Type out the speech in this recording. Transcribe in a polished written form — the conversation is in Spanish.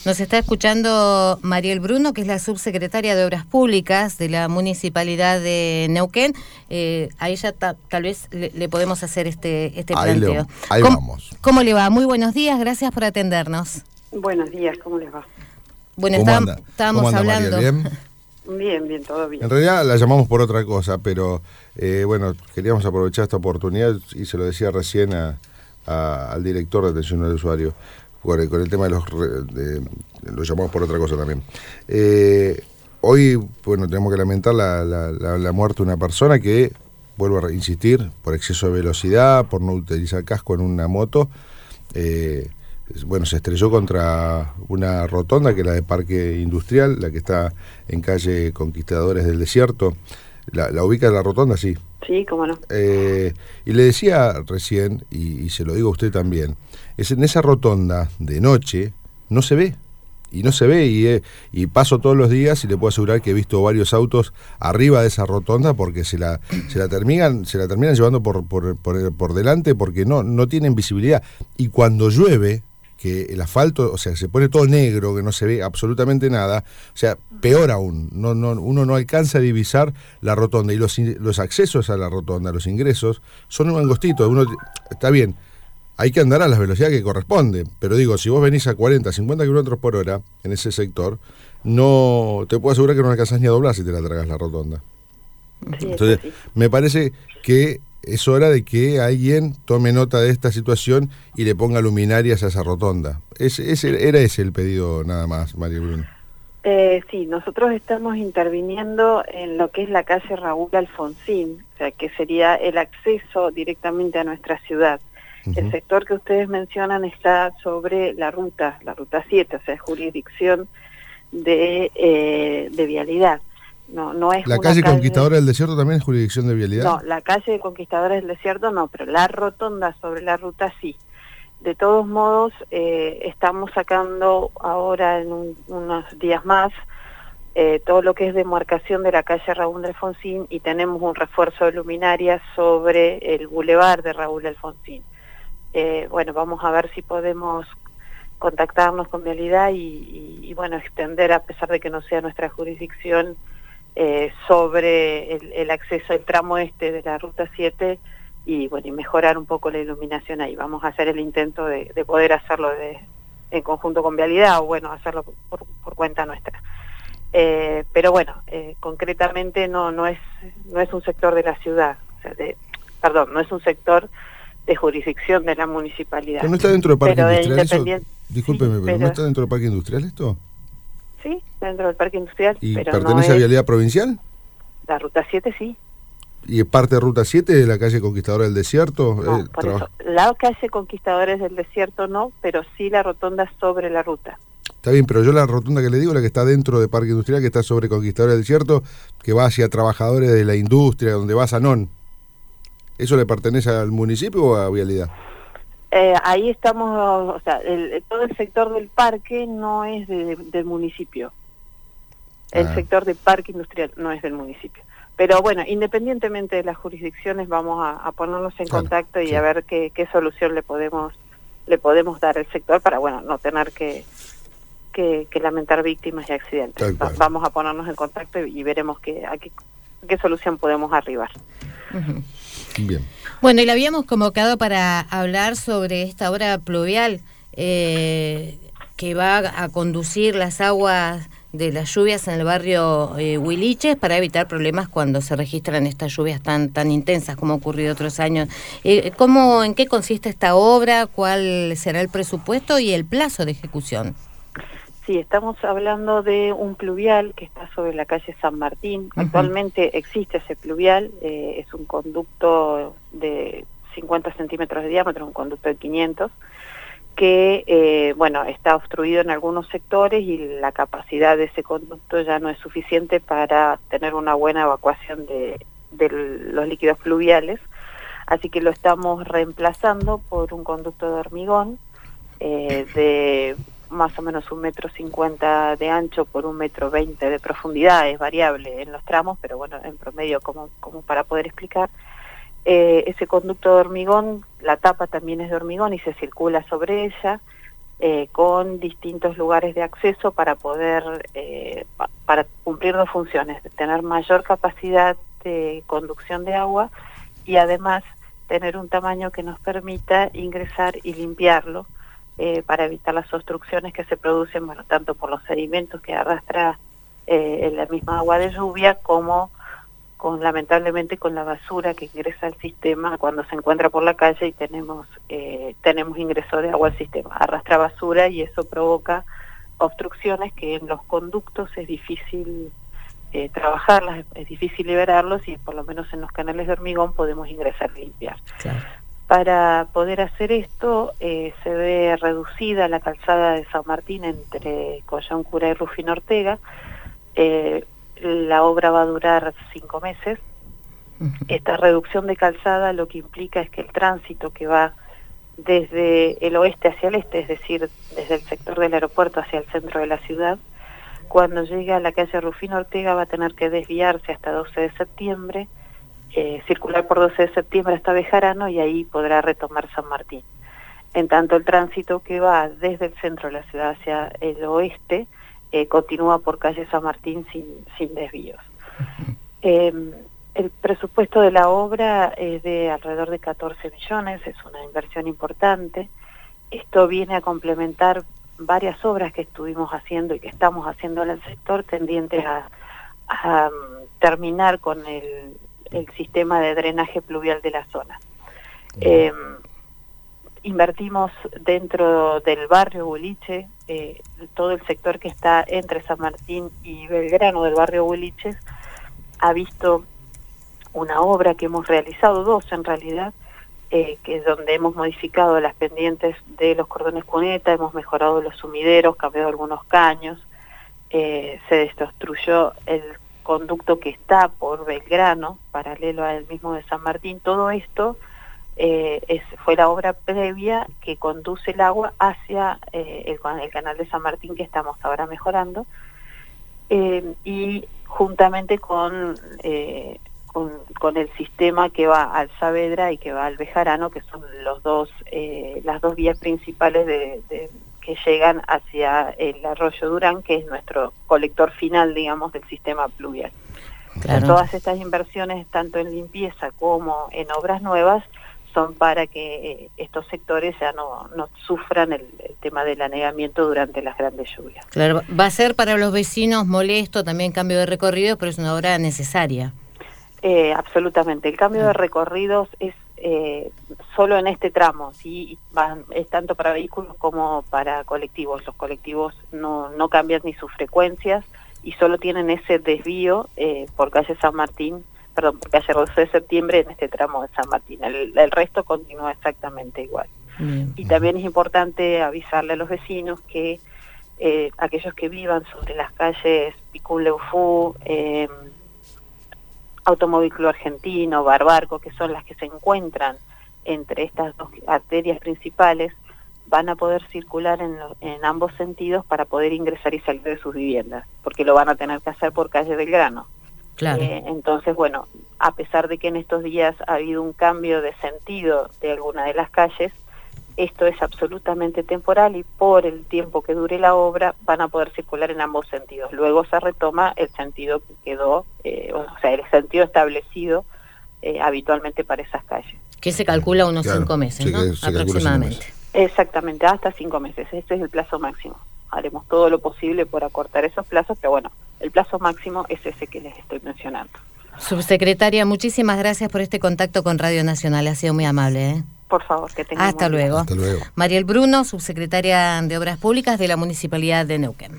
Nos está escuchando Mariel Bruno, que es la subsecretaria de Obras Públicas de la Municipalidad de Neuquén. A ella tal vez le podemos hacer este planteo. Ahí vamos. ¿Cómo le va? Muy buenos días, gracias por atendernos. Buenos días, ¿cómo les va? Bueno, estábamos hablando. Mariel? ¿Bien? Bien, todo bien. En realidad la llamamos por otra cosa, pero queríamos aprovechar esta oportunidad y se lo decía recién al director de atención al usuario, con el tema de lo llamamos por otra cosa también. Hoy, tenemos que lamentar la muerte de una persona que, vuelvo a insistir, por exceso de velocidad, por no utilizar casco en una moto, se estrelló contra una rotonda que es la de Parque Industrial, la que está en calle Conquistadores del Desierto. ¿La ubica la rotonda? Sí. Sí, cómo no. Y le decía recién, y se lo digo a usted también, es en esa rotonda de noche no se ve. Y no se ve, y paso todos los días y le puedo asegurar que he visto varios autos arriba de esa rotonda porque se la terminan llevando por delante porque no tienen visibilidad. Y cuando llueve, que el asfalto, se pone todo negro, que no se ve absolutamente nada, peor aún, uno no alcanza a divisar la rotonda, y los accesos a la rotonda, los ingresos, son un angostito. Está bien, hay que andar a las velocidades que corresponde, pero digo, si vos venís a 40, 50 kilómetros por hora en ese sector, no te puedo asegurar que no alcanzás ni a doblar si te la tragas la rotonda. Sí, entonces, sí. Me parece que es hora de que alguien tome nota de esta situación y le ponga luminarias a esa rotonda. Era ese el pedido nada más, María Bruno. Sí, nosotros estamos interviniendo en lo que es la calle Raúl Alfonsín, que sería el acceso directamente a nuestra ciudad. Uh-huh. El sector que ustedes mencionan está sobre la ruta 7, es jurisdicción de vialidad. No es ¿La calle Conquistadora del Desierto también es jurisdicción de vialidad? No, la calle Conquistadora del Desierto no, pero la rotonda sobre la ruta sí. De todos modos, estamos sacando ahora en unos días más todo lo que es demarcación de la calle Raúl Alfonsín, y tenemos un refuerzo de luminarias sobre el bulevar de Raúl Alfonsín. Vamos a ver si podemos contactarnos con vialidad y extender, a pesar de que no sea nuestra jurisdicción, sobre el acceso al tramo este de la ruta 7 y mejorar un poco la iluminación ahí. Vamos a hacer el intento de poder hacerlo en conjunto con vialidad o hacerlo por cuenta nuestra. Concretamente no es un sector de la ciudad, no es un sector de jurisdicción de la municipalidad. ¿Pero no está dentro del parque industrial? Discúlpeme, pero ¿no está dentro del parque industrial esto? Sí, dentro del parque industrial. ¿Y pero pertenece a vialidad provincial? La ruta 7 sí. ¿Y es parte de ruta 7 de la calle Conquistadora del Desierto? No, por eso, la calle Conquistadores del Desierto no, pero sí la rotonda sobre la ruta. Está bien, pero yo la rotonda que le digo, la que está dentro de Parque Industrial, que está sobre Conquistadora del Desierto, que va hacia trabajadores de la industria, donde va Sanón, ¿eso le pertenece al municipio o a vialidad? Ahí estamos, todo el sector del parque no es del municipio. El sector del parque industrial no es del municipio. Pero independientemente de las jurisdicciones, vamos a ponernos en contacto y a ver qué solución le podemos dar al sector para no tener que lamentar víctimas y accidentes. Vamos a ponernos en contacto y veremos a qué solución podemos arribar. Uh-huh. Bien. Bueno, y la habíamos convocado para hablar sobre esta obra pluvial que va a conducir las aguas de las lluvias en el barrio Huiliches para evitar problemas cuando se registran estas lluvias tan intensas como ha ocurrido otros años. ¿En qué consiste esta obra? ¿Cuál será el presupuesto y el plazo de ejecución? Sí, estamos hablando de un pluvial que está sobre la calle San Martín. Uh-huh. Actualmente existe ese pluvial, es un conducto de 50 centímetros de diámetro, un conducto de 500, que está obstruido en algunos sectores y la capacidad de ese conducto ya no es suficiente para tener una buena evacuación de los líquidos pluviales, así que lo estamos reemplazando por un conducto de hormigón de más o menos 1,50 m de ancho por 1,20 m de profundidad. Es variable en los tramos, pero en promedio como para poder explicar. Ese conducto de hormigón, la tapa también es de hormigón y se circula sobre ella. con distintos lugares de acceso para poder, para cumplir dos funciones, tener mayor capacidad de conducción de agua y además tener un tamaño que nos permita ingresar y limpiarlo para evitar las obstrucciones que se producen, bueno, tanto por los sedimentos que arrastra la misma agua de lluvia como lamentablemente con la basura que ingresa al sistema cuando se encuentra por la calle y tenemos ingreso de agua al sistema. Arrastra basura y eso provoca obstrucciones que en los conductos es difícil trabajarlas, es difícil liberarlos y por lo menos en los canales de hormigón podemos ingresar y limpiar. Claro. Para poder hacer esto se ve reducida la calzada de San Martín entre Collón Cura y Rufino Ortega. La obra va a durar 5 meses. Esta reducción de calzada lo que implica es que el tránsito que va desde el oeste hacia el este, es decir, desde el sector del aeropuerto hacia el centro de la ciudad, cuando llegue a la calle Rufino Ortega va a tener que desviarse hasta 12 de septiembre, circular por 12 de septiembre hasta Bejarano y ahí podrá retomar San Martín. En tanto el tránsito que va desde el centro de la ciudad hacia el oeste continúa por calle San Martín sin desvíos. El presupuesto de la obra es de alrededor de 14 millones, es una inversión importante. Esto viene a complementar varias obras que estuvimos haciendo y que estamos haciendo en el sector tendientes a terminar con el sistema de drenaje pluvial de la zona. Invertimos dentro del barrio Huiliche, todo el sector que está entre San Martín y Belgrano del barrio Huiliches ha visto una obra que hemos realizado, dos en realidad, que es donde hemos modificado las pendientes de los cordones cuneta, hemos mejorado los sumideros, cambiado algunos caños, se desobstruyó el conducto que está por Belgrano, paralelo al mismo de San Martín. Todo esto fue la obra previa que conduce el agua hacia el canal de San Martín que estamos ahora mejorando, y juntamente con el sistema que va al Saavedra y que va al Bejarano, que son las dos vías principales que llegan hacia el arroyo Durán, que es nuestro colector final, digamos, del sistema pluvial. Claro. Todas estas inversiones, tanto en limpieza como en obras nuevas, son para que estos sectores ya no sufran el tema del anegamiento durante las grandes lluvias. Claro, va a ser para los vecinos molesto, también cambio de recorrido, pero es una obra necesaria. Absolutamente. El cambio de recorridos es solo en este tramo, ¿sí? Es tanto para vehículos como para colectivos. Los colectivos no cambian ni sus frecuencias y solo tienen ese desvío por calle San Martín, por calle 12 de septiembre en este tramo de San Martín. El resto continúa exactamente igual. Y también es importante avisarle a los vecinos que aquellos que vivan sobre las calles Picún Leufú, Automóvil Club Argentino, Barbarco, que son las que se encuentran entre estas dos arterias principales, van a poder circular en ambos sentidos para poder ingresar y salir de sus viviendas, porque lo van a tener que hacer por calle Belgrano. Claro. Entonces, bueno, a pesar de que en estos días ha habido un cambio de sentido de alguna de las calles, esto es absolutamente temporal y por el tiempo que dure la obra van a poder circular en ambos sentidos. Luego se retoma el sentido que quedó, o sea, el sentido establecido habitualmente para esas calles. Que se calcula unos 5 meses, sí, ¿no? Aproximadamente. Exactamente, hasta 5 meses. Este es el plazo máximo. Haremos todo lo posible por acortar esos plazos, pero bueno, el plazo máximo es ese que les estoy mencionando. Subsecretaria, muchísimas gracias por este contacto con Radio Nacional. Ha sido muy amable, Por favor, que tengan Hasta luego. Hasta luego. Mariel Bruno, subsecretaria de Obras Públicas de la Municipalidad de Neuquén.